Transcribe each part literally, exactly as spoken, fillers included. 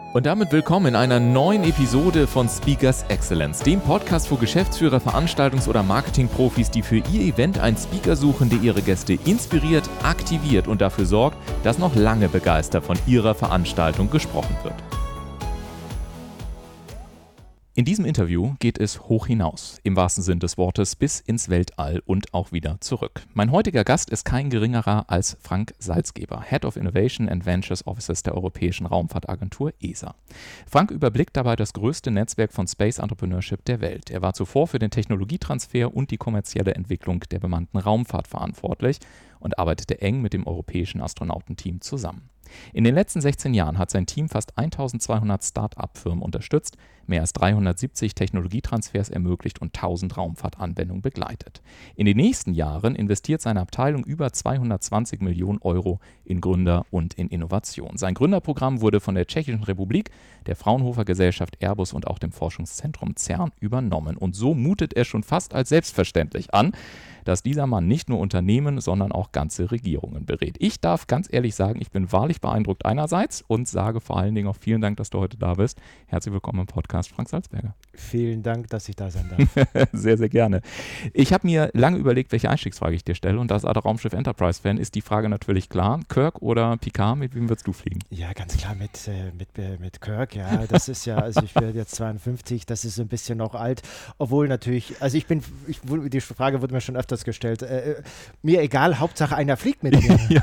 Und damit willkommen in einer neuen Episode von Speakers Excellence, dem Podcast für Geschäftsführer, Veranstaltungs- oder Marketingprofis, die für ihr Event einen Speaker suchen, der ihre Gäste inspiriert, aktiviert und dafür sorgt, dass noch lange begeistert von ihrer Veranstaltung gesprochen wird. In diesem Interview geht es hoch hinaus, im wahrsten Sinn des Wortes, bis ins Weltall und auch wieder zurück. Mein heutiger Gast ist kein geringerer als Frank Salzgeber, Head of Innovation and Ventures Offices der Europäischen Raumfahrtagentur E S A. Frank überblickt dabei das größte Netzwerk von Space Entrepreneurship der Welt. Er war zuvor für den Technologietransfer und die kommerzielle Entwicklung der bemannten Raumfahrt verantwortlich und arbeitete eng mit dem europäischen Astronautenteam zusammen. In den letzten sechzehn Jahren hat sein Team fast eintausendzweihundert Start-up-Firmen unterstützt, mehr als dreihundertsiebzig Technologietransfers ermöglicht und tausend Raumfahrtanwendungen begleitet. In den nächsten Jahren investiert seine Abteilung über zweihundertzwanzig Millionen Euro in Gründer und in Innovation. Sein Gründerprogramm wurde von der Tschechischen Republik, der Fraunhofer Gesellschaft Airbus und auch dem Forschungszentrum CERN übernommen. Und so mutet er schon fast als selbstverständlich an, dass dieser Mann nicht nur Unternehmen, sondern auch ganze Regierungen berät. Ich darf ganz ehrlich sagen, ich bin wahrlich beeindruckt einerseits und sage vor allen Dingen auch vielen Dank, dass du heute da bist. Herzlich willkommen im Podcast, Frank Salzgeber. Vielen Dank, dass ich da sein darf. Sehr, sehr gerne. Ich habe mir lange überlegt, welche Einstiegsfrage ich dir stelle, und als alter Raumschiff Enterprise-Fan ist die Frage natürlich klar. Kirk oder Picard, mit wem würdest du fliegen? Ja, ganz klar mit, äh, mit, äh, mit Kirk, ja. Das ist ja, also ich bin jetzt zweiundfünfzig, das ist ein bisschen noch alt, obwohl natürlich, also ich bin, ich, die Frage wurde mir schon öfters gestellt, äh, mir egal, Hauptsache einer fliegt mit mir. Ja.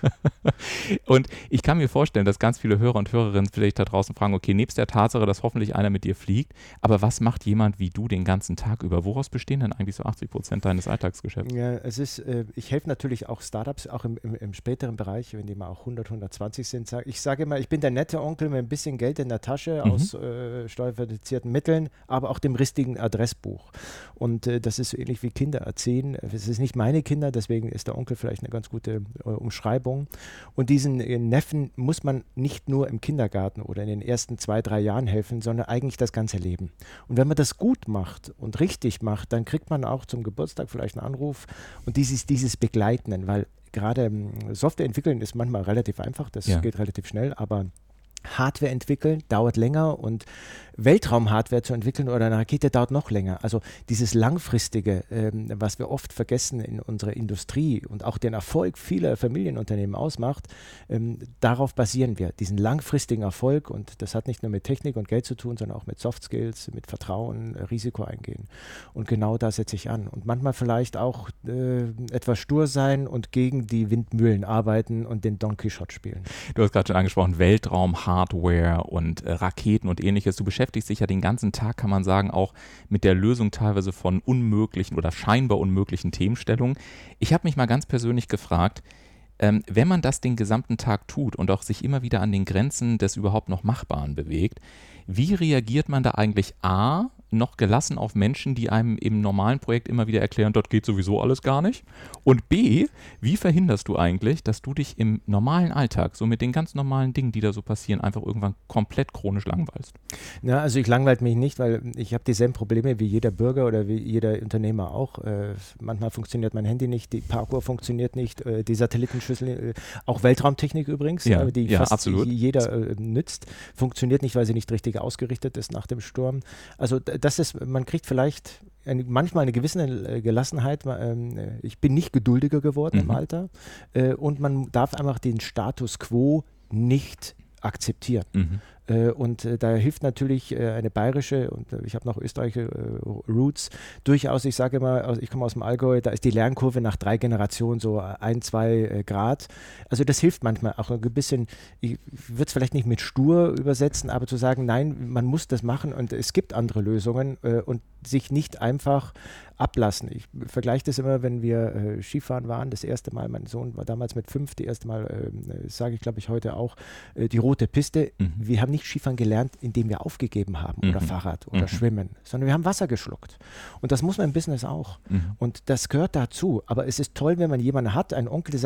Und ich kann mir vorstellen, dass ganz viele Hörer und Hörerinnen vielleicht da draußen fragen, okay, nebst der Tatsache, dass hoffentlich einer mit dir fliegt, aber was macht jemand wie du den ganzen Tag über? Woraus bestehen denn eigentlich so achtzig Prozent deines Alltagsgeschäfts? Ja, es ist, äh, ich helfe natürlich auch Startups, auch im, im, im späteren Bereich, wenn die mal auch hundert, hundertzwanzig sind. Ich sage immer, ich bin der nette Onkel mit ein bisschen Geld in der Tasche mhm. aus äh, steuerfindizierten Mitteln, aber auch dem richtigen Adressbuch. Und äh, das ist so ähnlich wie Kinder erziehen. Es ist nicht meine Kinder, deswegen ist der Onkel vielleicht eine ganz gute äh, Umschreibung. Und diesen äh, Neffen muss man nicht nur im Kindergarten oder in den ersten zwei, drei Jahren helfen, sondern eigentlich das ganze Leben. Und wenn man das gut macht und richtig macht, dann kriegt man auch zum Geburtstag vielleicht einen Anruf und dieses, dieses Begleiten, weil gerade ähm, Software entwickeln ist manchmal relativ einfach, das ja. geht relativ schnell, aber Hardware entwickeln dauert länger und Weltraumhardware zu entwickeln oder eine Rakete dauert noch länger. Also dieses Langfristige, ähm, was wir oft vergessen in unserer Industrie und auch den Erfolg vieler Familienunternehmen ausmacht, ähm, darauf basieren wir, diesen langfristigen Erfolg, und das hat nicht nur mit Technik und Geld zu tun, sondern auch mit Soft Skills, mit Vertrauen, Risiko eingehen. Und genau da setze ich an. Und manchmal vielleicht auch äh, etwas stur sein und gegen die Windmühlen arbeiten und den Don Quixote spielen. Du hast gerade schon angesprochen, Weltraum, Hardware und äh, Raketen und ähnliches. Du beschäftigst sich ja den ganzen Tag, kann man sagen, auch mit der Lösung teilweise von unmöglichen oder scheinbar unmöglichen Themenstellungen. Ich habe mich mal ganz persönlich gefragt, ähm, wenn man das den gesamten Tag tut und auch sich immer wieder an den Grenzen des überhaupt noch Machbaren bewegt, wie reagiert man da eigentlich A, noch gelassen auf Menschen, die einem im normalen Projekt immer wieder erklären, dort geht sowieso alles gar nicht? Und B, wie verhinderst du eigentlich, dass du dich im normalen Alltag, so mit den ganz normalen Dingen, die da so passieren, einfach irgendwann komplett chronisch langweilst? Ja, also ich langweile mich nicht, weil ich habe dieselben Probleme wie jeder Bürger oder wie jeder Unternehmer auch. Äh, manchmal funktioniert mein Handy nicht, die Parkuhr funktioniert nicht, äh, die Satellitenschüssel, äh, auch Weltraumtechnik übrigens, ja, äh, die ja, fast absolut. jeder äh, nützt, funktioniert nicht, weil sie nicht richtig ausgerichtet ist nach dem Sturm. Also das ist, man kriegt vielleicht eine, manchmal eine gewisse äh, Gelassenheit. Ähm, ich bin nicht geduldiger geworden mhm. im Alter äh, und man darf einfach den Status quo nicht akzeptieren. Mhm. Äh, und äh, da hilft natürlich äh, eine bayerische, und äh, ich habe noch österreichische äh, Roots, durchaus, ich sage immer, also ich komme aus dem Allgäu, da ist die Lernkurve nach drei Generationen so ein, zwei äh, Grad. Also das hilft manchmal auch ein bisschen, ich würde es vielleicht nicht mit stur übersetzen, aber zu sagen, nein, man muss das machen und es gibt andere Lösungen äh, und sich nicht einfach ablassen. Ich vergleiche das immer, wenn wir äh, Skifahren waren, das erste Mal, mein Sohn war damals mit fünf, die erste Mal, äh, sage ich glaube ich heute auch, äh, die rote Piste. Mhm. Wir haben nicht Skifahren gelernt, indem wir aufgegeben haben mhm. oder Fahrrad oder mhm. Schwimmen, sondern wir haben Wasser geschluckt. Und das muss man im Business auch. Mhm. Und das gehört dazu. Aber es ist toll, wenn man jemanden hat, einen Onkel, der sagt,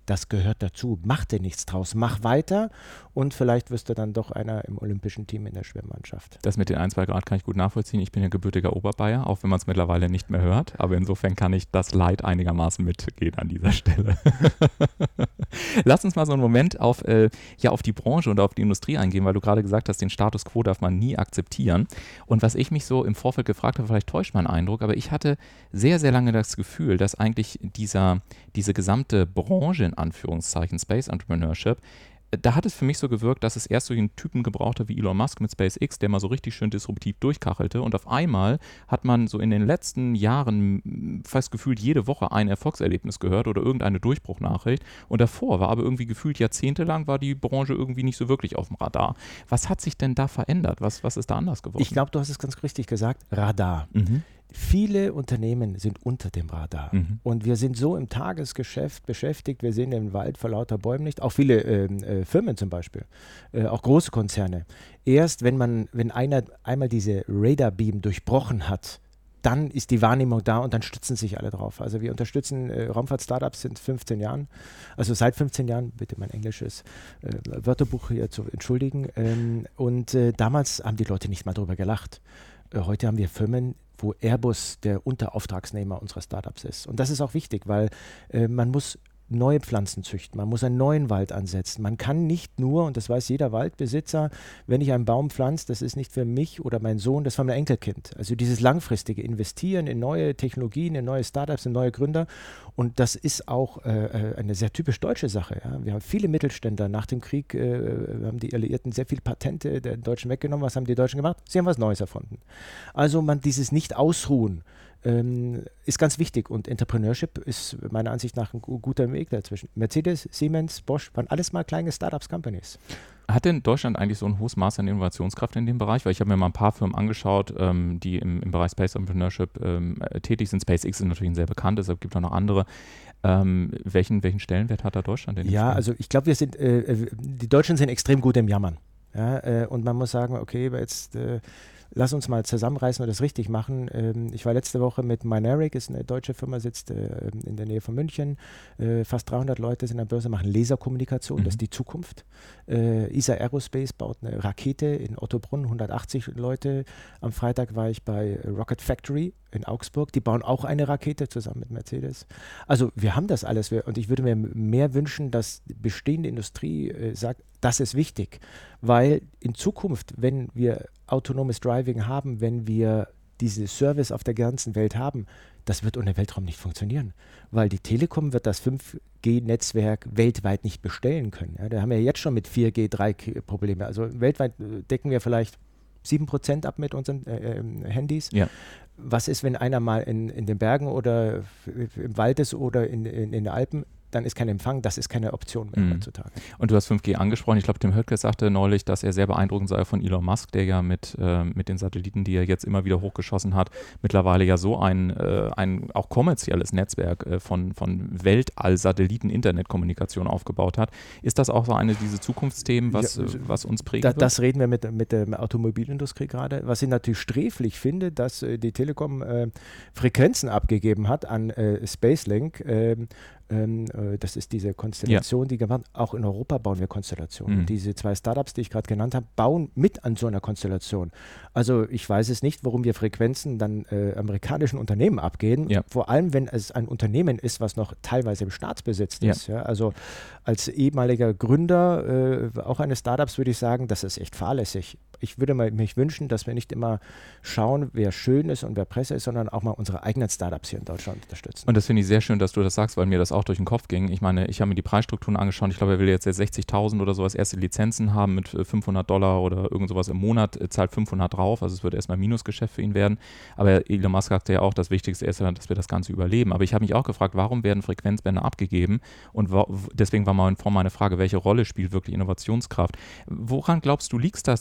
das gehört dazu. Mach dir nichts draus, mach weiter und vielleicht wirst du dann doch einer im olympischen Team in der Schwimmmannschaft. Das mit den ein, zwei Grad kann ich gut nachvollziehen. Ich bin ja gebürtiger Oberbayer, auch wenn man es mittlerweile nicht mehr hört. Aber insofern kann ich das Leid einigermaßen mitgehen an dieser Stelle. Lass uns mal so einen Moment auf, äh, ja, auf die Branche und auf die Industrie eingehen, weil du gerade gesagt hast, den Status quo darf man nie akzeptieren. Und was ich mich so im Vorfeld gefragt habe, vielleicht täuscht mein Eindruck, aber ich hatte sehr, sehr lange das Gefühl, dass eigentlich dieser, diese gesamte Branche in Anführungszeichen Space Entrepreneurship, da hat es für mich so gewirkt, dass es erst so einen Typen gebraucht hat wie Elon Musk mit SpaceX, der mal so richtig schön disruptiv durchkachelte und auf einmal hat man so in den letzten Jahren fast gefühlt jede Woche ein Erfolgserlebnis gehört oder irgendeine Durchbruchnachricht und davor war aber irgendwie gefühlt jahrzehntelang war die Branche irgendwie nicht so wirklich auf dem Radar. Was hat sich denn da verändert? Was, was ist da anders geworden? Ich glaube, du hast es ganz richtig gesagt, Radar. Mhm. Viele Unternehmen sind unter dem Radar Mhm. und wir sind so im Tagesgeschäft beschäftigt, wir sehen den Wald vor lauter Bäumen nicht, auch viele ähm, äh, Firmen zum Beispiel, äh, auch große Konzerne. Erst wenn man, wenn einer einmal diese Radarbeam durchbrochen hat, dann ist die Wahrnehmung da und dann stützen sich alle drauf. Also wir unterstützen äh, Raumfahrt-Startups seit fünfzehn Jahren, also seit fünfzehn Jahren, bitte mein englisches äh, Wörterbuch hier zu entschuldigen. Ähm, und äh, damals haben die Leute nicht mal drüber gelacht. Äh, heute haben wir Firmen, wo Airbus der Unterauftragsnehmer unserer Startups ist. Und das ist auch wichtig, weil äh, man muss neue Pflanzen züchten, man muss einen neuen Wald ansetzen. Man kann nicht nur, und das weiß jeder Waldbesitzer, wenn ich einen Baum pflanze, das ist nicht für mich oder mein Sohn, das ist für mein Enkelkind. Also dieses langfristige Investieren in neue Technologien, in neue Startups, in neue Gründer. Und das ist auch äh, eine sehr typisch deutsche Sache. Ja. Wir haben viele Mittelständler. Nach dem Krieg äh, haben die Alliierten sehr viele Patente der Deutschen weggenommen. Was haben die Deutschen gemacht? Sie haben was Neues erfunden. Also man dieses Nicht-Ausruhen ähm, ist ganz wichtig. Und Entrepreneurship ist meiner Ansicht nach ein guter Weg dazwischen. Mercedes, Siemens, Bosch waren alles mal kleine Startups-Companies. Hat denn Deutschland eigentlich so ein hohes Maß an Innovationskraft in dem Bereich? Weil ich habe mir mal ein paar Firmen angeschaut, ähm, die im, im Bereich Space Entrepreneurship ähm, tätig sind. SpaceX ist natürlich ein sehr bekanntes, aber es gibt auch noch andere. Ähm, welchen, welchen Stellenwert hat da Deutschland denn? Ja, also ich glaube, wir sind, äh, die Deutschen sind extrem gut im Jammern. Ja, äh, und man muss sagen, okay, jetzt äh, lass uns mal zusammenreißen und das richtig machen. Ähm, ich war letzte Woche mit Mynaric, ist eine deutsche Firma, sitzt äh, in der Nähe von München. Äh, fast dreihundert Leute sind an der Börse, machen Laserkommunikation, mhm. das ist die Zukunft. Äh, E S A Aerospace baut eine Rakete in Ottobrunn, hundertachtzig Leute. Am Freitag war ich bei Rocket Factory in Augsburg. Die bauen auch eine Rakete zusammen mit Mercedes. Also wir haben das alles. Und ich würde mir mehr wünschen, dass die bestehende Industrie äh, sagt, das ist wichtig. Weil in Zukunft, wenn wir autonomes Driving haben, wenn wir diese Service auf der ganzen Welt haben, das wird ohne Weltraum nicht funktionieren. Weil die Telekom wird das fünf G Netzwerk weltweit nicht bestellen können. Ja, da haben wir jetzt schon mit vier G, drei G Probleme. Also weltweit decken wir vielleicht sieben Prozent ab mit unseren äh, Handys. Ja. Was ist, wenn einer mal in, in den Bergen oder im Wald ist oder in, in, in den Alpen? Dann ist kein Empfang, das ist keine Option mehr mhm. heutzutage. Und du hast fünf G angesprochen. Ich glaube, Tim Höttges sagte neulich, dass er sehr beeindruckend sei von Elon Musk, der ja mit, äh, mit den Satelliten, die er jetzt immer wieder hochgeschossen hat, mittlerweile ja so ein, äh, ein auch kommerzielles Netzwerk äh, von, von Weltall-Satelliten-Internetkommunikation aufgebaut hat. Ist das auch so eine dieser Zukunftsthemen, was, ja, äh, was uns prägen da, wird? Das reden wir mit, mit der Automobilindustrie gerade. Was ich natürlich sträflich finde, dass äh, die Telekom äh, Frequenzen abgegeben hat an äh, Spacelink. Äh, Ähm, äh, das ist diese Konstellation, ja. die gemacht, auch in Europa bauen wir Konstellationen. Mhm. Diese zwei Startups, die ich gerade genannt habe, bauen mit an so einer Konstellation. Also ich weiß es nicht, warum wir Frequenzen dann äh, amerikanischen Unternehmen abgeben, ja. vor allem wenn es ein Unternehmen ist, was noch teilweise im Staatsbesitz ja. ist. Ja? Also als ehemaliger Gründer äh, auch eines Startups würde ich sagen, das ist echt fahrlässig. Ich würde mal, mich wünschen, dass wir nicht immer schauen, wer schön ist und wer Presse ist, sondern auch mal unsere eigenen Startups hier in Deutschland unterstützen. Und das finde ich sehr schön, dass du das sagst, weil mir das auch durch den Kopf ging. Ich meine, ich habe mir die Preisstrukturen angeschaut. Ich glaube, er will jetzt sechzigtausend oder so als erste Lizenzen haben mit fünfhundert Dollar oder irgend sowas im Monat, zahlt fünfhundert drauf. Also es wird erstmal ein Minusgeschäft für ihn werden. Aber Elon Musk sagte ja auch, das Wichtigste ist, dass wir das Ganze überleben. Aber ich habe mich auch gefragt, warum werden Frequenzbänder abgegeben? Und wo, deswegen war mal in Form meine Frage, welche Rolle spielt wirklich Innovationskraft? Woran glaubst du, liegt das? Liegt das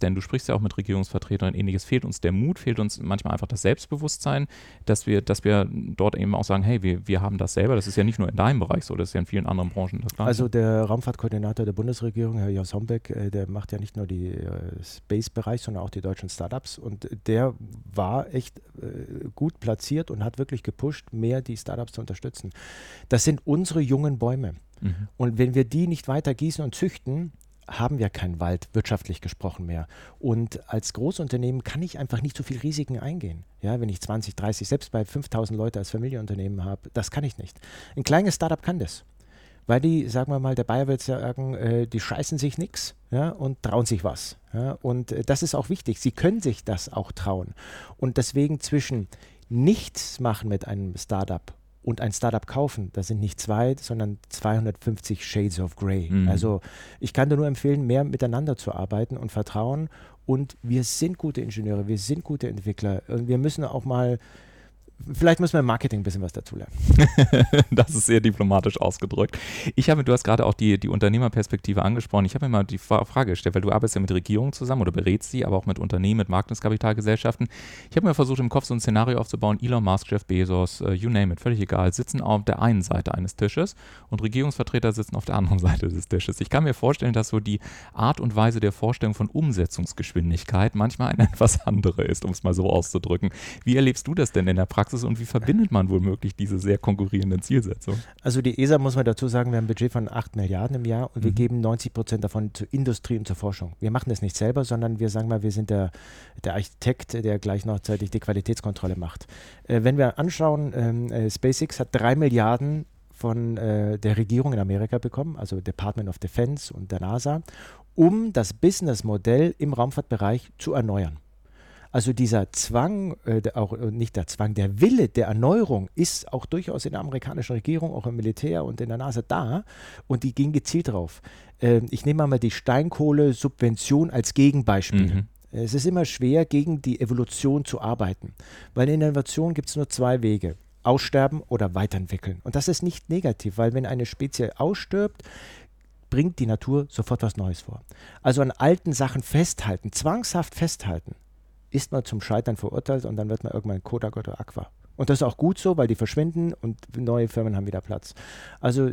denn? Du sprichst ja auch mit Regierungsvertretern und ähnliches. Fehlt uns der Mut, fehlt uns manchmal einfach das Selbstbewusstsein, dass wir, dass wir dort eben auch sagen, hey, wir, wir haben das selber. Das ist ja nicht nur in deinem Bereich so, das ist ja in vielen anderen Branchen das Gleiche. Also der Raumfahrtkoordinator der Bundesregierung, Herr Jos Hombeck, äh, der macht ja nicht nur die äh, Space-Bereich, sondern auch die deutschen Startups. Und der war echt äh, gut platziert und hat wirklich gepusht, mehr die Startups zu unterstützen. Das sind unsere jungen Bäume. Mhm. Und wenn wir die nicht weiter gießen und züchten, haben wir keinen Wald, wirtschaftlich gesprochen mehr. Und als Großunternehmen kann ich einfach nicht so viel Risiken eingehen. Ja, wenn ich zwanzig, dreißig, selbst bei fünftausend Leute als Familienunternehmen habe, das kann ich nicht. Ein kleines Startup kann das. Weil die, sagen wir mal, der Bayer wird sagen, äh, die scheißen sich nichts, ja, und trauen sich was. Ja, und äh, das ist auch wichtig. Sie können sich das auch trauen. Und deswegen zwischen nichts machen mit einem Startup und ein Startup kaufen, das sind nicht zwei, sondern zweihundertfünfzig Shades of Grey. Mhm. Also ich kann dir nur empfehlen, mehr miteinander zu arbeiten und vertrauen. Und wir sind gute Ingenieure, wir sind gute Entwickler. Und wir müssen auch mal, vielleicht müssen wir im Marketing ein bisschen was dazu lernen. Das ist sehr diplomatisch ausgedrückt. Ich habe, du hast gerade auch die, die Unternehmerperspektive angesprochen. Ich habe mir mal die Frage gestellt, weil du arbeitest ja mit Regierungen zusammen oder berätst sie, aber auch mit Unternehmen, mit Marktkapitalgesellschaften. Ich habe mir versucht, im Kopf so ein Szenario aufzubauen. Elon Musk, Jeff Bezos, uh, you name it, völlig egal, sitzen auf der einen Seite eines Tisches und Regierungsvertreter sitzen auf der anderen Seite des Tisches. Ich kann mir vorstellen, dass so die Art und Weise der Vorstellung von Umsetzungsgeschwindigkeit manchmal eine etwas andere ist, um es mal so auszudrücken. Wie erlebst du das denn in der Praxis? Und wie verbindet man womöglich diese sehr konkurrierenden Zielsetzungen? Also die E S A, muss man dazu sagen, wir haben ein Budget von acht Milliarden im Jahr und mhm. wir geben neunzig Prozent davon zur Industrie und zur Forschung. Wir machen das nicht selber, sondern wir sagen mal, wir sind der, der Architekt, der gleich gleichzeitig die Qualitätskontrolle macht. Äh, wenn wir anschauen, ähm, äh, SpaceX hat drei Milliarden von äh, der Regierung in Amerika bekommen, also Department of Defense und der NASA, um das Businessmodell im Raumfahrtbereich zu erneuern. Also dieser Zwang, äh, auch äh, nicht der Zwang, der Wille der Erneuerung ist auch durchaus in der amerikanischen Regierung, auch im Militär und in der NASA da und die gehen gezielt drauf. Äh, ich nehme mal die Steinkohle-Subvention als Gegenbeispiel. Mhm. Es ist immer schwer, gegen die Evolution zu arbeiten, weil in der Innovation gibt es nur zwei Wege. Aussterben oder weiterentwickeln. Und das ist nicht negativ, weil wenn eine Spezies ausstirbt, bringt die Natur sofort was Neues vor. Also an alten Sachen festhalten, zwangshaft festhalten, ist man zum Scheitern verurteilt und dann wird man irgendwann Kodak oder Aqua. Und das ist auch gut so, weil die verschwinden und neue Firmen haben wieder Platz. Also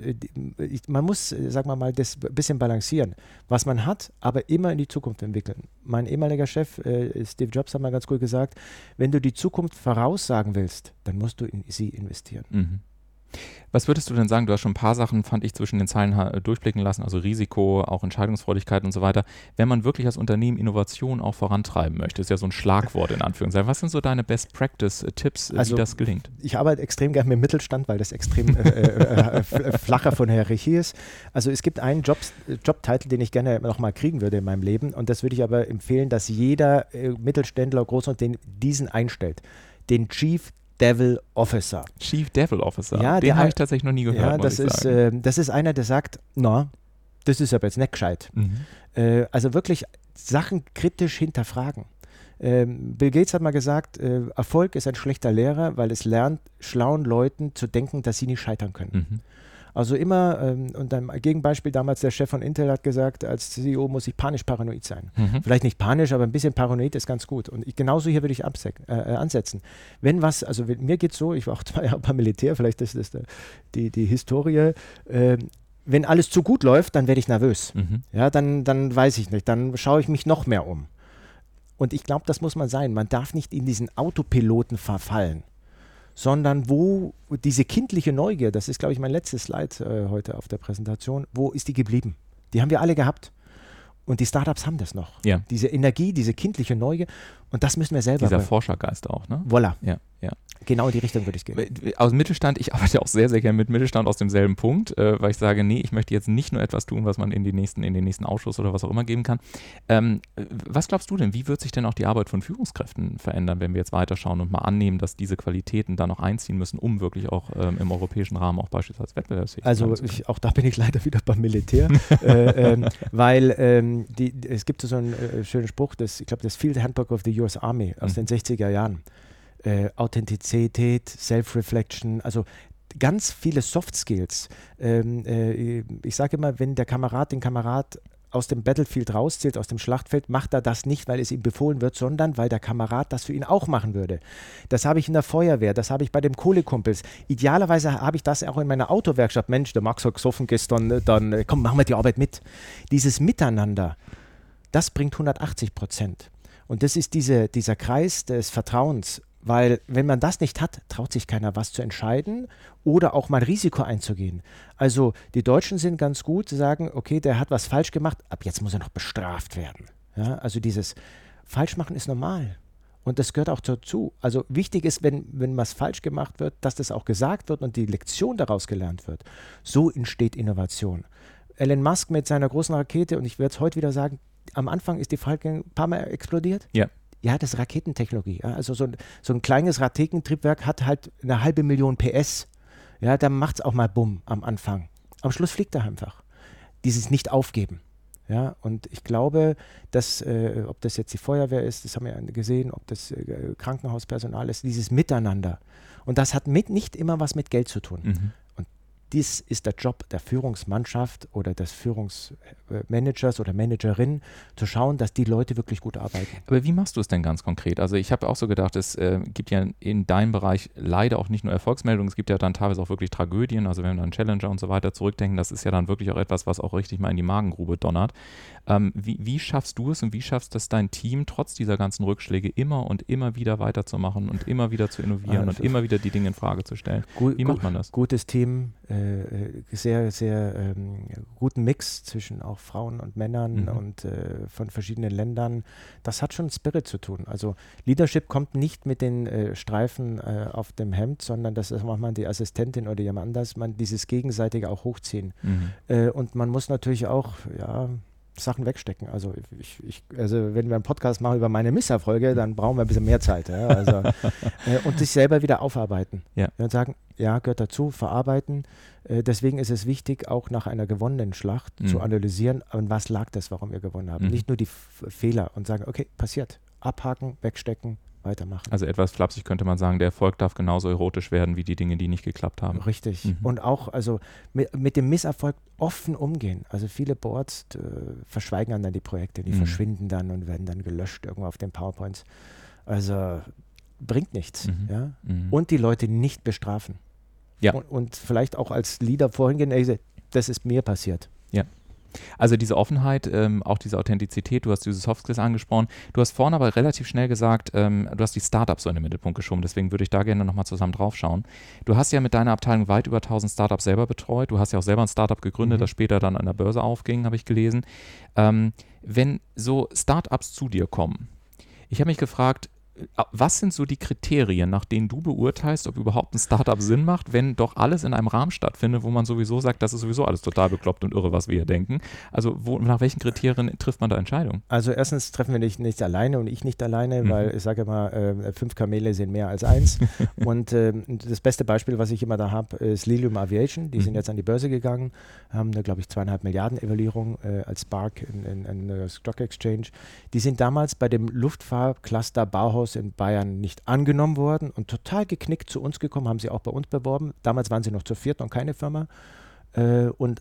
man muss, sagen wir mal, das ein bisschen balancieren, was man hat, aber immer in die Zukunft entwickeln. Mein ehemaliger Chef, äh, Steve Jobs, hat mal ganz gut gesagt, wenn du die Zukunft voraussagen willst, dann musst du in sie investieren. Mhm. Was würdest du denn sagen? Du hast schon ein paar Sachen, fand ich, zwischen den Zeilen durchblicken lassen, also Risiko, auch Entscheidungsfreudigkeit und so weiter. Wenn man wirklich als Unternehmen Innovation auch vorantreiben möchte, ist ja so ein Schlagwort in Anführungszeichen. Was sind so deine Best-Practice-Tipps, also, wie das gelingt? Ich arbeite extrem gerne mit dem Mittelstand, weil das extrem äh, äh, äh, flacher von der Hierarchie ist. Also es gibt einen Jobs, Jobtitel, den ich gerne nochmal kriegen würde in meinem Leben und das würde ich aber empfehlen, dass jeder äh, Mittelständler, Großunternehmen diesen einstellt. Den Chief Devil Officer. Chief Devil Officer? Ja, den habe ich tatsächlich noch nie gehört, ja, das ist, äh, das ist einer, der sagt, na, das ist aber jetzt nicht gescheit. Mhm. Äh, also wirklich Sachen kritisch hinterfragen. Ähm, Bill Gates hat mal gesagt, äh, Erfolg ist ein schlechter Lehrer, weil es lernt, schlauen Leuten zu denken, dass sie nicht scheitern können. Mhm. Also immer, ähm, und ein Gegenbeispiel damals, der Chef von Intel hat gesagt, als C E O muss ich panisch-paranoid sein. Mhm. Vielleicht nicht panisch, aber ein bisschen paranoid ist ganz gut. Und ich, genauso hier würde ich absec- äh, ansetzen. Wenn was, also wenn, mir geht es so, ich war auch zwei Jahre beim Militär, vielleicht ist das die, die Historie, äh, wenn alles zu gut läuft, dann werde ich nervös. Mhm. Ja, dann, dann weiß ich nicht, dann schaue ich mich noch mehr um. Und ich glaube, das muss man sein. Man darf nicht in diesen Autopiloten verfallen, sondern wo diese kindliche Neugier, das ist, glaube ich, mein letztes Slide äh, heute auf der Präsentation, wo ist die geblieben? Die haben wir alle gehabt. Und die Startups haben das noch. Ja. Diese Energie, diese kindliche Neugier. Und das müssen wir selber. Dieser Forschergeist auch, ne? Voilà. Ja, ja. Genau in die Richtung würde ich gehen. Aus dem Mittelstand, ich arbeite auch sehr, sehr gerne mit Mittelstand aus demselben Punkt, äh, weil ich sage, nee, ich möchte jetzt nicht nur etwas tun, was man in, die nächsten, in den nächsten Ausschuss oder was auch immer geben kann. Ähm, was glaubst du denn, wie wird sich denn auch die Arbeit von Führungskräften verändern, wenn wir jetzt weiterschauen und mal annehmen, dass diese Qualitäten da noch einziehen müssen, um wirklich auch ähm, im europäischen Rahmen auch beispielsweise wettbewerbsfähig zu sein? Also ich, auch da bin ich leider wieder beim Militär, äh, ähm, weil ähm, die, es gibt so einen äh, schönen Spruch, das, ich glaube, das Field Handbook of the U S Army aus mhm. den sechziger Jahren. Äh, Authentizität, Self-Reflection, also ganz viele Soft Skills. Ähm, äh, ich sage immer, wenn der Kamerad den Kamerad aus dem Battlefield rauszählt, aus dem Schlachtfeld, macht er das nicht, weil es ihm befohlen wird, sondern weil der Kamerad das für ihn auch machen würde. Das habe ich in der Feuerwehr, das habe ich bei dem Kohlekumpels. Idealerweise habe ich das auch in meiner Autowerkstatt. Mensch, der Max hat gesoffen gestern, dann komm, machen wir die Arbeit mit. Dieses Miteinander, das bringt hundertachtzig Prozent. Und das ist diese, dieser Kreis des Vertrauens. Weil wenn man das nicht hat, traut sich keiner was zu entscheiden oder auch mal Risiko einzugehen. Also die Deutschen sind ganz gut, sagen, okay, der hat was falsch gemacht, ab jetzt muss er noch bestraft werden. Ja, also dieses Falschmachen ist normal und das gehört auch dazu. Also wichtig ist, wenn, wenn was falsch gemacht wird, dass das auch gesagt wird und die Lektion daraus gelernt wird. So entsteht Innovation. Elon Musk mit seiner großen Rakete, und ich werde es heute wieder sagen, am Anfang ist die Falcon ein paar Mal explodiert. Ja. Ja, das ist Raketentechnologie. Ja. Also so ein, so ein kleines Raketentriebwerk hat halt eine halbe Million P S. Ja, da macht es auch mal Bumm am Anfang. Am Schluss fliegt er einfach. Dieses Nicht-Aufgeben. Ja, und ich glaube, dass, äh, ob das jetzt die Feuerwehr ist, das haben wir ja gesehen, ob das äh, Krankenhauspersonal ist, dieses Miteinander. Und das hat mit, nicht immer was mit Geld zu tun. Mhm. Und dies ist der Job der Führungsmannschaft oder des Führungsmanagers oder Managerin, zu schauen, dass die Leute wirklich gut arbeiten. Aber wie machst du es denn ganz konkret? Also ich habe auch so gedacht, es äh, gibt ja in deinem Bereich leider auch nicht nur Erfolgsmeldungen, es gibt ja dann teilweise auch wirklich Tragödien, also wenn wir an Challenger und so weiter zurückdenken, das ist ja dann wirklich auch etwas, was auch richtig mal in die Magengrube donnert. Ähm, wie, wie schaffst du es und wie schaffst es dein Team, trotz dieser ganzen Rückschläge immer und immer wieder weiterzumachen und immer wieder zu innovieren also und immer wieder die Dinge in Frage zu stellen? Gut, wie macht man das? Gutes Team, äh, sehr, sehr ähm, guten Mix zwischen auch Frauen und Männern Mhm. und äh, von verschiedenen Ländern. Das hat schon Spirit zu tun. Also Leadership kommt nicht mit den äh, Streifen äh, auf dem Hemd, sondern das ist manchmal die Assistentin oder jemand anders, man dieses Gegenseitige auch hochziehen. Mhm. Äh, und man muss natürlich auch, ja, Sachen wegstecken. Also, ich, ich, also wenn wir einen Podcast machen über meine Misserfolge, dann brauchen wir ein bisschen mehr Zeit. Ja? Also, äh, und sich selber wieder aufarbeiten. Ja. Und sagen, ja, gehört dazu, verarbeiten. Äh, deswegen ist es wichtig, auch nach einer gewonnenen Schlacht Mhm. zu analysieren, an was lag das, warum wir gewonnen haben. Mhm. Nicht nur die F Fehler und sagen, okay, passiert. Abhaken, wegstecken, weitermachen. Also etwas flapsig könnte man sagen, der Erfolg darf genauso erotisch werden wie die Dinge, die nicht geklappt haben. Richtig. Mhm. Und auch also mit, mit dem Misserfolg offen umgehen. Also viele Boards äh, verschweigen dann die Projekte, die Mhm. verschwinden dann und werden dann gelöscht irgendwo auf den PowerPoints. Also bringt nichts. Mhm. Ja? Mhm. Und die Leute nicht bestrafen. Ja. Und, und vielleicht auch als Leader vorhin gehen, ey, das ist mir passiert. Also diese Offenheit, ähm, auch diese Authentizität, du hast diese Soft Skills angesprochen. Du hast vorhin aber relativ schnell gesagt, ähm, du hast die Startups so in den Mittelpunkt geschoben, deswegen würde ich da gerne nochmal zusammen drauf schauen. Du hast ja mit deiner Abteilung weit über tausend Startups selber betreut. Du hast ja auch selber ein Startup gegründet, Mhm. das später dann an der Börse aufging, habe ich gelesen. Ähm, wenn so Startups zu dir kommen, ich habe mich gefragt, was sind so die Kriterien, nach denen du beurteilst, ob überhaupt ein Startup Sinn macht, wenn doch alles in einem Rahmen stattfindet, wo man sowieso sagt, das ist sowieso alles total bekloppt und irre, was wir hier denken. Also wo, nach welchen Kriterien trifft man da Entscheidungen? Also erstens treffen wir nicht, nicht alleine und ich nicht alleine, Mhm. weil ich sage immer, äh, fünf Kamele sind mehr als eins. Und äh, das beste Beispiel, was ich immer da habe, ist Lilium Aviation. Die Mhm. sind jetzt an die Börse gegangen, haben eine, glaube ich, zweieinhalb Milliarden Evaluierung äh, als Spark in, in, in der Stock Exchange. Die sind damals bei dem Luftfahrtcluster Bauhaus in Bayern nicht angenommen worden und total geknickt zu uns gekommen, haben sie auch bei uns beworben. Damals waren sie noch zu viert und keine Firma. Äh, und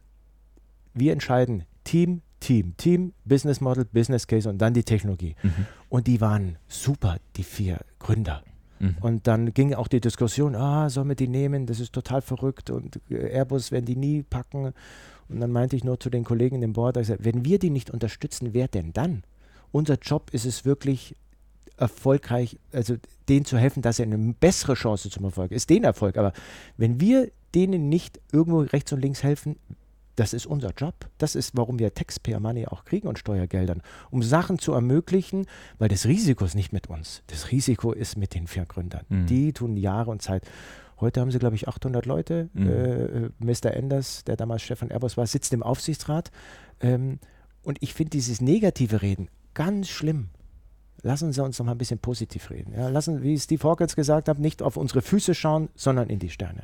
wir entscheiden Team, Team, Team, Business Model, Business Case und dann die Technologie. Mhm. Und die waren super, die vier Gründer. Mhm. Und dann ging auch die Diskussion, ah, sollen wir die nehmen? Das ist total verrückt und äh, Airbus werden die nie packen. Und dann meinte ich nur zu den Kollegen im Board, ich gesagt, wenn wir die nicht unterstützen, wer denn dann? Unser Job ist es wirklich erfolgreich, also denen zu helfen, dass er eine bessere Chance zum Erfolg ist, den Erfolg. Aber wenn wir denen nicht irgendwo rechts und links helfen, das ist unser Job. Das ist, warum wir Taxpayer Money auch kriegen und Steuergeldern, um Sachen zu ermöglichen, weil das Risiko ist nicht mit uns. Das Risiko ist mit den vier Gründern. Mhm. Die tun Jahre und Zeit. Heute haben sie, glaube ich, achthundert Leute. Mhm. Äh, Mister Enders, der damals Chef von Airbus war, sitzt im Aufsichtsrat. Ähm, und ich finde dieses negative Reden ganz schlimm. Lassen Sie uns noch mal ein bisschen positiv reden. Ja, lassen, wie Steve Hawkins gesagt hat, nicht auf unsere Füße schauen, sondern in die Sterne.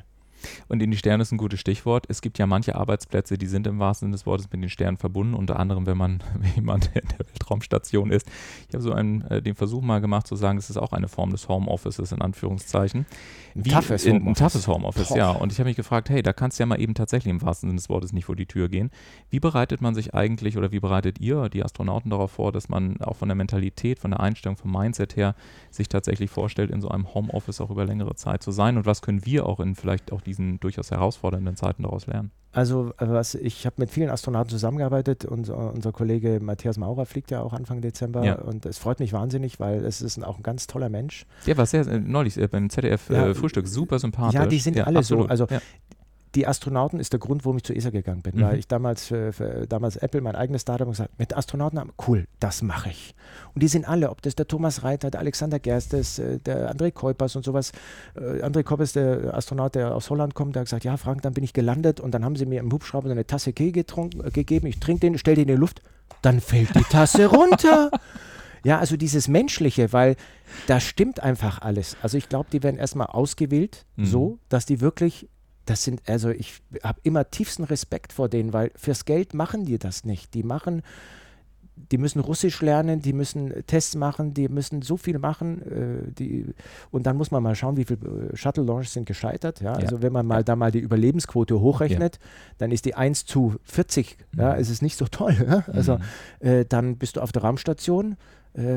Und in die Sterne ist ein gutes Stichwort. Es gibt ja manche Arbeitsplätze, die sind im wahrsten Sinne des Wortes mit den Sternen verbunden, unter anderem, wenn man jemand in der Weltraumstation ist. Ich habe so einen, äh, den Versuch mal gemacht zu sagen, es ist auch eine Form des Homeoffices in Anführungszeichen. Ein toughes Homeoffice. Ein toughes Homeoffice, ja. Und ich habe mich gefragt, hey, da kannst du ja mal eben tatsächlich im wahrsten Sinne des Wortes nicht vor die Tür gehen. Wie bereitet man sich eigentlich oder wie bereitet ihr, die Astronauten, darauf vor, dass man auch von der Mentalität, von der Einstellung, vom Mindset her sich tatsächlich vorstellt, in so einem Homeoffice auch über längere Zeit zu sein? Und was können wir auch in vielleicht auch diesen durchaus herausfordernden Zeiten daraus lernen? Also was, ich habe mit vielen Astronauten zusammengearbeitet und uh, unser Kollege Matthias Maurer fliegt ja auch Anfang Dezember ja. und es freut mich wahnsinnig, weil es ist ein, auch ein ganz toller Mensch. Der war sehr, äh, neulich äh, beim Z D F-Frühstück, ja, äh, super sympathisch. Ja, die sind ja, alle absolut. so. Also ja. Die Astronauten ist der Grund, warum ich zur E S A gegangen bin, mhm. weil ich damals für, für damals Apple mein eigenes Startup gesagt habe, mit Astronauten haben, cool, das mache ich. Und die sind alle, ob das der Thomas Reiter, der Alexander Gerstes, der André Kuipers und sowas. Äh, André Kuipers, der Astronaut, der aus Holland kommt, der hat gesagt, ja Frank, dann bin ich gelandet und dann haben sie mir im Hubschrauber so eine Tasse Tee getrunken, äh, gegeben, ich trinke den, stell den in die Luft, dann fällt die Tasse runter. Ja, also dieses Menschliche, weil da stimmt einfach alles. Also ich glaube, die werden erstmal ausgewählt, mhm. so, dass die wirklich Das sind, also ich habe immer tiefsten Respekt vor denen, weil fürs Geld machen die das nicht. Die machen, die müssen Russisch lernen, die müssen Tests machen, die müssen so viel machen. Äh, die, und dann muss man mal schauen, wie viele Shuttle-Launches sind gescheitert. Ja? Ja. Also wenn man mal ja. da mal die Überlebensquote hochrechnet, ja. dann ist die eins zu vierzig. Mhm. Ja? Es ist nicht so toll. Ja? Also mhm. äh, dann bist du auf der Raumstation, äh,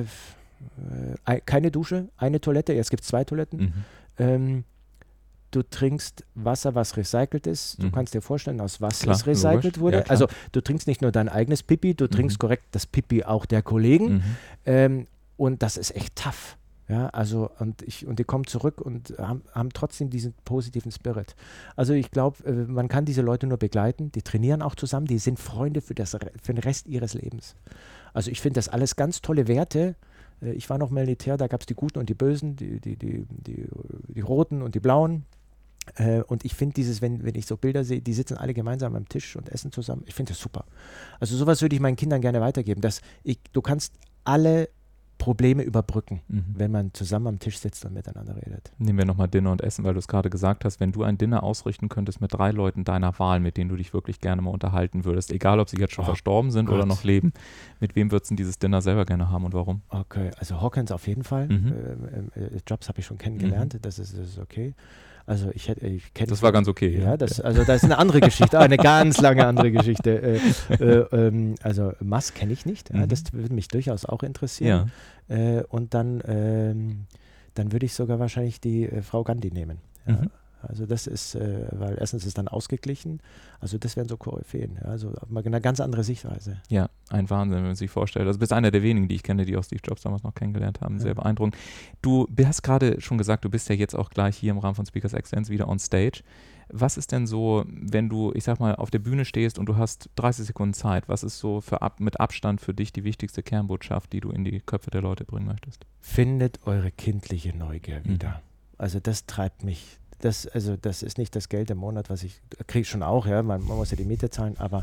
äh, keine Dusche, eine Toilette, jetzt gibt es zwei Toiletten. Mhm. Ähm, Du trinkst Wasser, was recycelt ist. Du mhm. kannst dir vorstellen, aus was klar, es recycelt logisch. wurde. Ja, also du trinkst nicht nur dein eigenes Pipi, du mhm. trinkst korrekt das Pipi auch der Kollegen. Mhm. Ähm, und das ist echt tough. Ja, also und ich und die kommen zurück und haben, haben trotzdem diesen positiven Spirit. Also ich glaube, äh, man kann diese Leute nur begleiten. Die trainieren auch zusammen. Die sind Freunde für, das, für den Rest ihres Lebens. Also ich finde das alles ganz tolle Werte. Äh, ich war noch Militär, da gab es die Guten und die Bösen, die, die, die, die, die Roten und die Blauen. Äh, und ich finde dieses, wenn, wenn ich so Bilder sehe, die sitzen alle gemeinsam am Tisch und essen zusammen. Ich finde das super. Also sowas würde ich meinen Kindern gerne weitergeben, dass ich, du kannst alle Probleme überbrücken, mhm. wenn man zusammen am Tisch sitzt und miteinander redet. Nehmen wir nochmal Dinner und Essen, weil du es gerade gesagt hast, wenn du ein Dinner ausrichten könntest mit drei Leuten deiner Wahl, mit denen du dich wirklich gerne mal unterhalten würdest, egal ob sie jetzt schon oh, verstorben sind Gott. oder noch leben, mit wem würdest du dieses Dinner selber gerne haben und warum? Okay, also Hawkins auf jeden Fall. Mhm. Äh, äh, Jobs habe ich schon kennengelernt, mhm. das, ist, das ist okay. Also ich hätte, ich kenne. Das war ganz okay. Ja, das, also das ist eine andere Geschichte, eine ganz lange andere Geschichte. Äh, äh, ähm, also Musk kenne ich nicht. Ja, mhm. Das würde mich durchaus auch interessieren. Ja. Äh, und dann, ähm, dann würde ich sogar wahrscheinlich die äh, Frau Gandhi nehmen. Ja. Mhm. Also das ist, äh, weil erstens ist es dann ausgeglichen. Also das wären so Koryphäen. Ja, also mal eine ganz andere Sichtweise. Ja, ein Wahnsinn, wenn man sich vorstellt. Also du bist einer der wenigen, die ich kenne, die auch Steve Jobs damals noch kennengelernt haben. Sehr ja. beeindruckend. Du hast gerade schon gesagt, du bist ja jetzt auch gleich hier im Rahmen von Speakers Excellence wieder on stage. Was ist denn so, wenn du, ich sag mal, auf der Bühne stehst und du hast dreißig Sekunden Zeit, was ist so für ab, mit Abstand für dich die wichtigste Kernbotschaft, die du in die Köpfe der Leute bringen möchtest? Findet eure kindliche Neugier wieder. Mhm. Also das treibt mich. Das, also das ist nicht das Geld im Monat, was ich kriege schon auch, ja, man, man muss ja die Miete zahlen, aber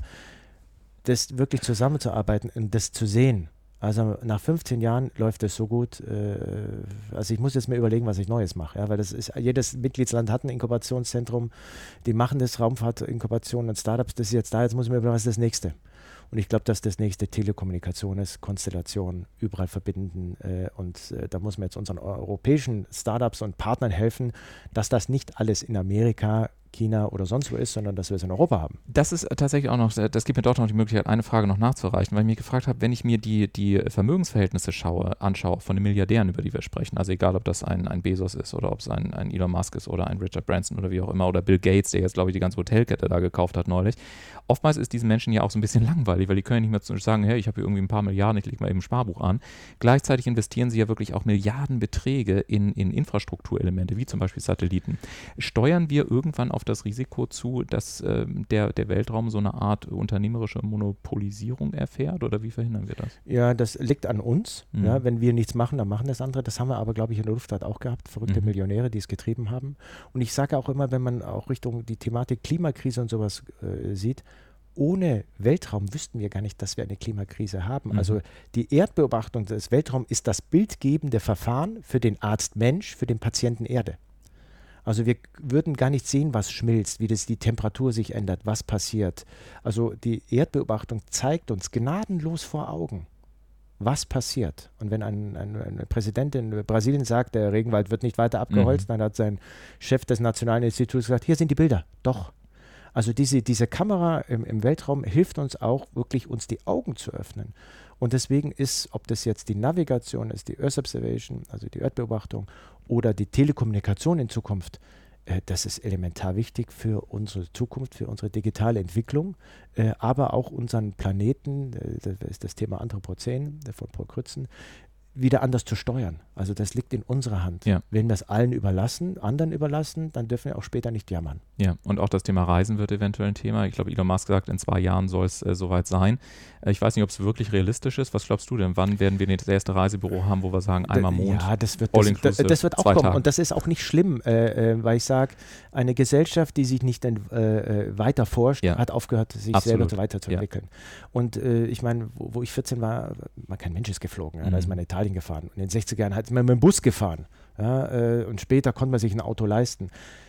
das wirklich zusammenzuarbeiten und das zu sehen. Also nach fünfzehn Jahren läuft das so gut, äh, also ich muss jetzt mir überlegen, was ich Neues mache, ja, weil das ist, jedes Mitgliedsland hat ein Inkubationszentrum, die machen das, Raumfahrt, Inkubation und Startups, das ist jetzt da, jetzt muss ich mir überlegen, was ist das nächste? Und ich glaube, dass das nächste Telekommunikation ist, Konstellation, überall verbinden. Äh, und äh, da muss man jetzt unseren europäischen Startups und Partnern helfen, dass das nicht alles in Amerika, China oder sonst wo ist, sondern dass wir es in Europa haben. Das ist tatsächlich auch noch, das gibt mir dort noch die Möglichkeit, eine Frage noch nachzureichen, weil ich mich gefragt habe, wenn ich mir die, die Vermögensverhältnisse schaue, anschaue von den Milliardären, über die wir sprechen, also egal, ob das ein, ein Bezos ist oder ob es ein, ein Elon Musk ist oder ein Richard Branson oder wie auch immer oder Bill Gates, der jetzt, glaube ich, die ganze Hotelkette da gekauft hat neulich. Oftmals ist diesen Menschen ja auch so ein bisschen langweilig, weil die können ja nicht mehr sagen, hey, ich habe hier irgendwie ein paar Milliarden, ich lege mal eben ein Sparbuch an. Gleichzeitig investieren sie ja wirklich auch Milliardenbeträge in, in Infrastrukturelemente, wie zum Beispiel Satelliten. Steuern wir irgendwann auf das Risiko zu, dass äh, der, der Weltraum so eine Art unternehmerische Monopolisierung erfährt oder wie verhindern wir das? Ja, das liegt an uns. Mhm. Ja, wenn wir nichts machen, dann machen das andere. Das haben wir aber, glaube ich, in der Luftfahrt auch gehabt. Verrückte mhm. Millionäre, die es getrieben haben. Und ich sage auch immer, wenn man auch Richtung die Thematik Klimakrise und sowas äh, sieht, ohne Weltraum wüssten wir gar nicht, dass wir eine Klimakrise haben. Mhm. Also die Erdbeobachtung des Weltraums ist das bildgebende Verfahren für den Arzt Mensch, für den Patienten Erde. Also wir würden gar nicht sehen, was schmilzt, wie das die Temperatur sich ändert, was passiert. Also die Erdbeobachtung zeigt uns gnadenlos vor Augen, was passiert. Und wenn ein, ein, ein Präsident in Brasilien sagt, der Regenwald wird nicht weiter abgeholzt, mhm. dann hat sein Chef des Nationalen Instituts gesagt, hier sind die Bilder. Doch. Also diese, diese Kamera im, im Weltraum hilft uns auch wirklich, uns die Augen zu öffnen. Und deswegen ist, ob das jetzt die Navigation ist, die Earth Observation, also die Erdbeobachtung, oder die Telekommunikation in Zukunft, äh, das ist elementar wichtig für unsere Zukunft, für unsere digitale Entwicklung, äh, aber auch unseren Planeten, äh, das ist das Thema Anthropozän äh, von Paul Crutzen, wieder anders zu steuern. Also das liegt in unserer Hand. Ja. Wenn wir es allen überlassen, anderen überlassen, dann dürfen wir auch später nicht jammern. Ja, und auch das Thema Reisen wird eventuell ein Thema. Ich glaube, Elon Musk sagt, in zwei Jahren soll es äh, soweit sein. Äh, ich weiß nicht, ob es wirklich realistisch ist. Was glaubst du denn? Wann werden wir das erste Reisebüro haben, wo wir sagen, einmal im Mond? Ja, das wird, das, das, das wird auch kommen. Tage. Und das ist auch nicht schlimm, äh, äh, weil ich sage, eine Gesellschaft, die sich nicht äh, weiter forscht, ja. hat aufgehört, sich Absolut. selber weiterzuentwickeln. Ja. Und äh, ich meine, wo, wo ich vierzehn war, man, kein Mensch ist geflogen. Ja? Da ist man in Italien gefahren. Und in den sechziger Jahren hat man mit dem Bus gefahren. Ja? Äh, und später konnte man sich ein Auto leisten.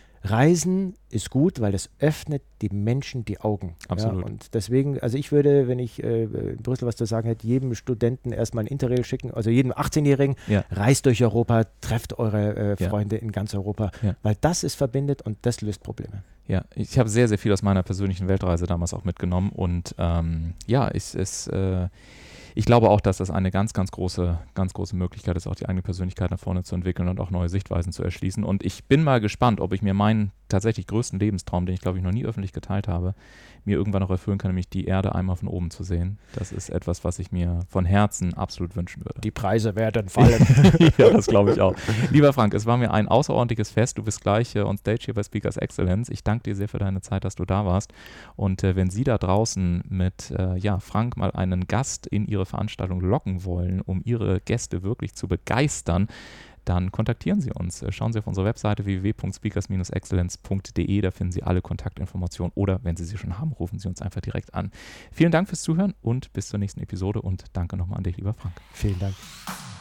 Reisen ist gut, weil das öffnet die Menschen die Augen. Absolut. Ja, und deswegen, also ich würde, wenn ich äh, in Brüssel was zu sagen hätte, jedem Studenten erstmal ein Interrail schicken, also jedem achtzehnjährigen, ja. reist durch Europa, trefft eure äh, Freunde ja. in ganz Europa, ja. weil das ist verbindet und das löst Probleme. Ja, ich habe sehr, sehr viel aus meiner persönlichen Weltreise damals auch mitgenommen und ähm, ja, es ist äh, ich glaube auch, dass das eine ganz, ganz große, ganz große Möglichkeit ist, auch die eigene Persönlichkeit nach vorne zu entwickeln und auch neue Sichtweisen zu erschließen. Und ich bin mal gespannt, ob ich mir meinen tatsächlich größten Lebenstraum, den ich glaube ich noch nie öffentlich geteilt habe, mir irgendwann noch erfüllen kann, nämlich die Erde einmal von oben zu sehen. Das ist etwas, was ich mir von Herzen absolut wünschen würde. Die Preise werden fallen. Ja, das glaube ich auch. Lieber Frank, es war mir ein außerordentliches Fest. Du bist gleich äh, on stage hier bei Speakers Excellence. Ich danke dir sehr für deine Zeit, dass du da warst. Und äh, wenn Sie da draußen mit äh, ja, Frank mal einen Gast in Ihre Veranstaltung locken wollen, um Ihre Gäste wirklich zu begeistern, dann kontaktieren Sie uns. Schauen Sie auf unsere Webseite w w w punkt speakers Bindestrich excellence punkt d e, da finden Sie alle Kontaktinformationen oder wenn Sie sie schon haben, rufen Sie uns einfach direkt an. Vielen Dank fürs Zuhören und bis zur nächsten Episode und danke nochmal an dich, lieber Frank. Vielen Dank.